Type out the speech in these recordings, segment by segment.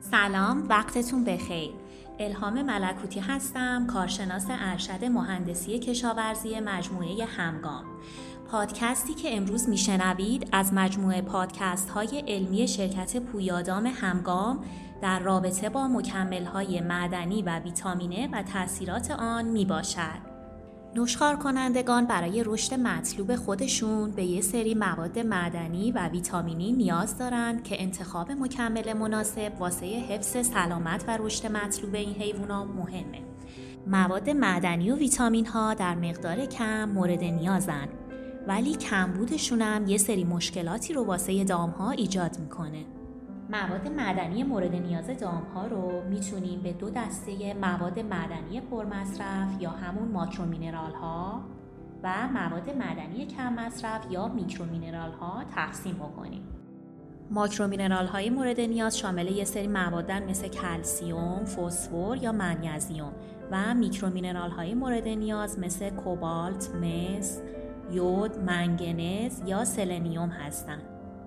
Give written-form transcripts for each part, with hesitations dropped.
سلام، وقتتون بخیر. الهام ملکوتی هستم، کارشناس ارشد مهندسی کشاورزی مجموعه همگام. پادکستی که امروز میشنوید از مجموعه پادکست های علمی شرکت پویادام همگام در رابطه با مکمل های معدنی و ویتامینه و تأثیرات آن می باشد. نشخوار کنندگان برای رشد مطلوب خودشون به یه سری مواد معدنی و ویتامینی نیاز دارند که انتخاب مکمل مناسب واسه حفظ سلامت و رشد مطلوب این حیوونا مهمه. مواد معدنی و ویتامین ها در مقدار کم مورد نیازن، ولی کمبودشون هم یه سری مشکلاتی رو واسه دامها ایجاد میکنه. مواد معدنی مورد نیاز دامها رو میتونیم به دو دسته مواد معدنی پرمصرف یا همون ماکرومینرال ها و مواد معدنی کم مصرف یا میکرومینرال ها تقسیم بکنیم. ماکرومینرال های مورد نیاز شامل یه سری موادن مثل کلسیم، فسفر یا منیزیم و میکرومینرال های مورد نیاز مثل کوبالت، مس، یود، منگنز یا سلنیوم هستند.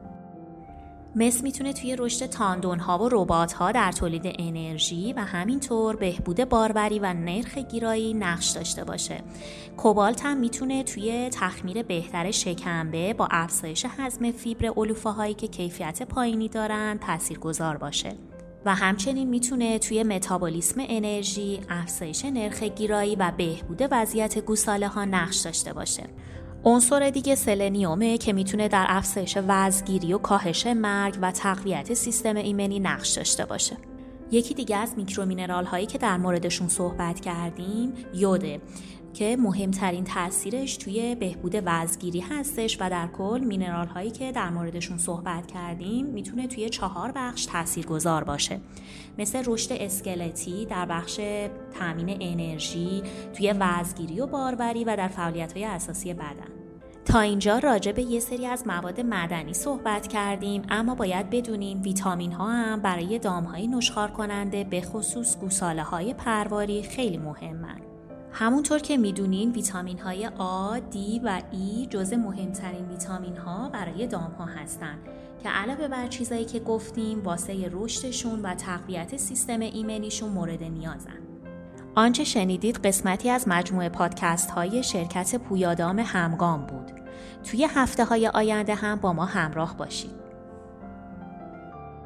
مس میتونه توی رشد تاندون‌ها و ربات‌ها در تولید انرژی و همینطور بهبود باروری و نرخ گیرایی نقش داشته باشه. کوبالت هم میتونه توی تخمیر بهتر شکمبه با افزایش هضم فیبر علوفه‌هایی که کیفیت پایینی دارن تاثیرگذار باشه. و همچنین میتونه توی متابولیسم انرژی، افزایش نرخ گیرایی و بهبود وضعیت گوساله‌ها نقش داشته باشه. عنصر دیگه سلنیومه که میتونه در افزایش وزن‌گیری و کاهش مرگ و تقویت سیستم ایمنی نقش داشته باشه. یکی دیگه از میکرومینرال هایی که در موردشون صحبت کردیم یوده که مهمترین تأثیرش توی بهبود وزن‌گیری هستش و در کل مینرال هایی که در موردشون صحبت کردیم میتونه توی 4 بخش تاثیرگذار باشه، مثل رشد اسکلتی در بخش تامین انرژی، توی وزن‌گیری و باروری و در فعالیت‌های اساسی بدن. تا اینجا راجع به یه سری از مواد معدنی صحبت کردیم، اما باید بدونیم ویتامین ها هم برای دام‌های نشخوار کننده به خصوص گوساله‌های پرواری خیلی مهمن. همونطور که میدونین ویتامین های آ، دی و ای جزو مهمترین ویتامین ها برای دام ها هستن که علاوه بر چیزایی که گفتیم واسه رشدشون و تقویت سیستم ایمنیشون مورد نیازن. آنچه شنیدید قسمتی از مجموعه پادکست های شرکت پویادام همگام بود. توی هفته های آینده هم با ما همراه باشید.